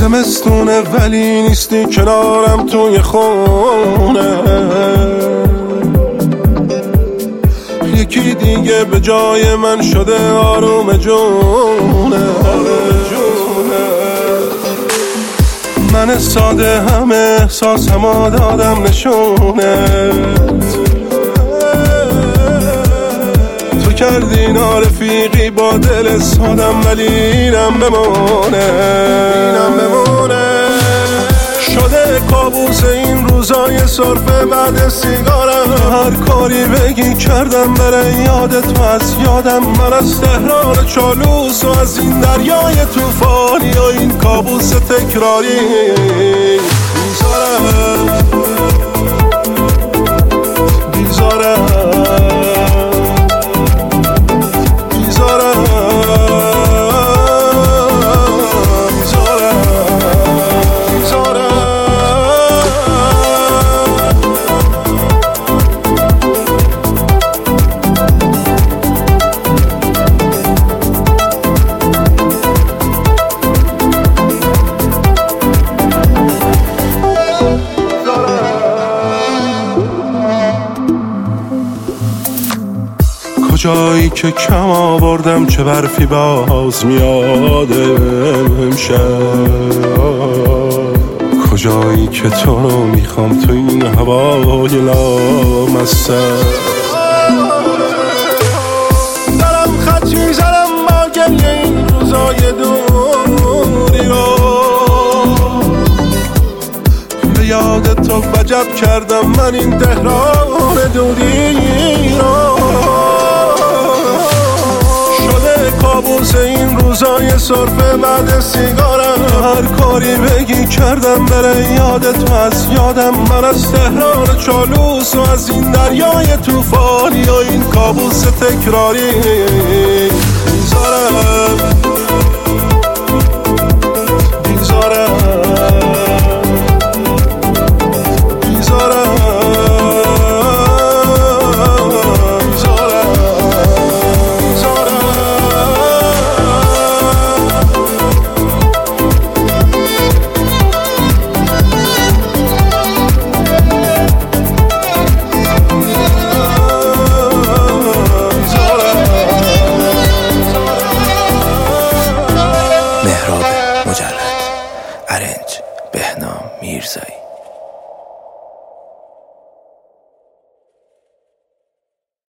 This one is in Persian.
زمستونه ولی نیستی کنارم توی خونه، یکی دیگه به جای من شده آروم جونه. من ساده همه احساسمو دادم نشونت، تو کردی نارفیقی با دل سادم ولی اینم بمونه. شده کابوس این روزای سرفه بعد سیگارم، هر کاری بگی کردم برای یادت تو از یادم. من از تهران چالوس و از این دریای توفانی و این کابوس تکراری کجایی که کم آوردم چه برفی باز میاد امشب، کجایی که تو رو میخوام تو این هوای لامصب. دارم خط میزنم با گریه این روزای دوری رو، به یاد تو وجب کردم من این تهران دودی رو. کابوس این روزای سرفه بعد سیگارم، هر کاری بگی کردم برای یادت تو از یادم. من از تهران چالوس و از این دریای توفانی و این کابوس تکراری بیزارم. ارنج بهنام میرزایی.